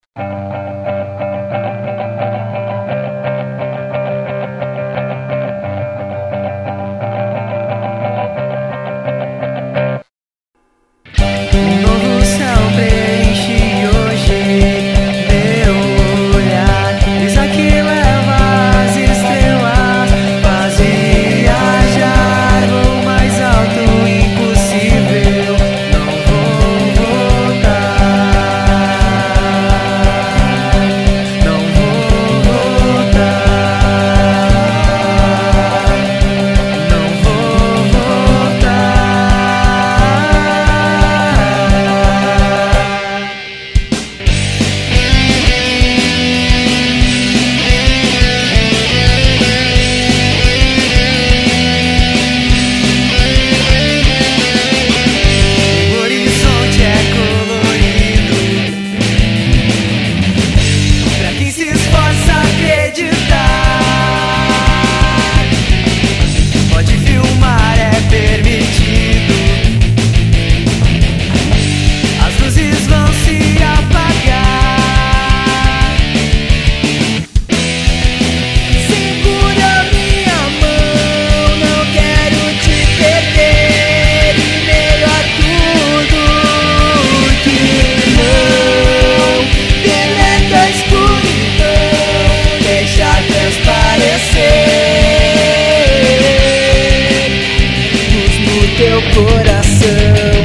Teu coração.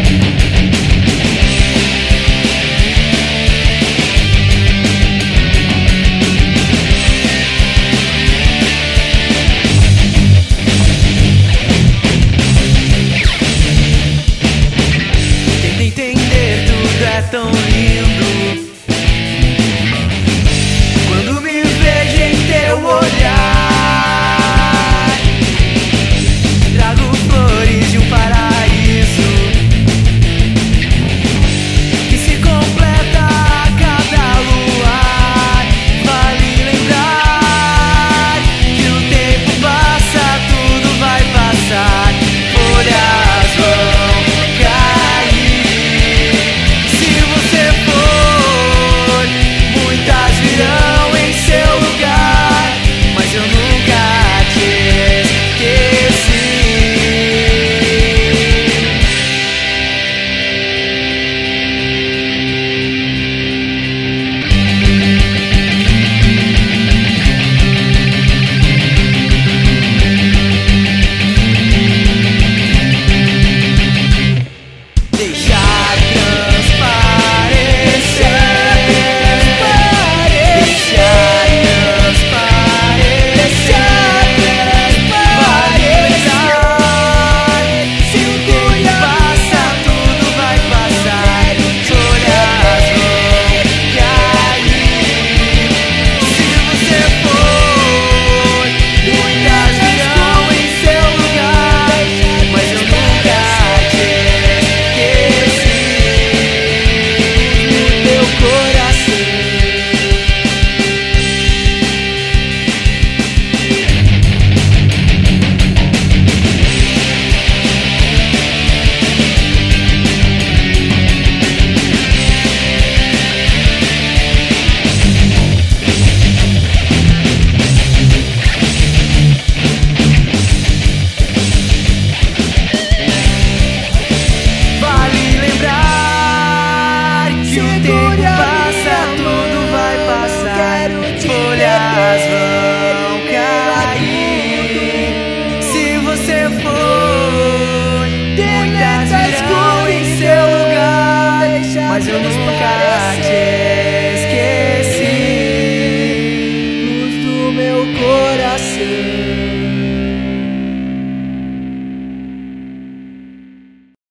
Tenta entender, tudo é tão lindo. Quando me vejo em teu olhar, trago flores de um paraíso que se completa a cada luar. Vale lembrar que o tempo passa, tudo vai passar. Folhas vão cair. Se você for, muitas virão em seu lugar, mas eu nunca te esqueci. Deixar transparecer, deixar transparecer, vale lembrar, se o tempo passa, tudo vai passar, folhas vão cair. Se você for, muitas virão em seu lugar, mas eu nunca te esqueci. Teu coração. Vale lembrar que o tempo passa, tudo vai passar, folhas vão cair. Se você for, muitas virão em seu lugar, mas eu nunca te esqueci. Luz do meu coração.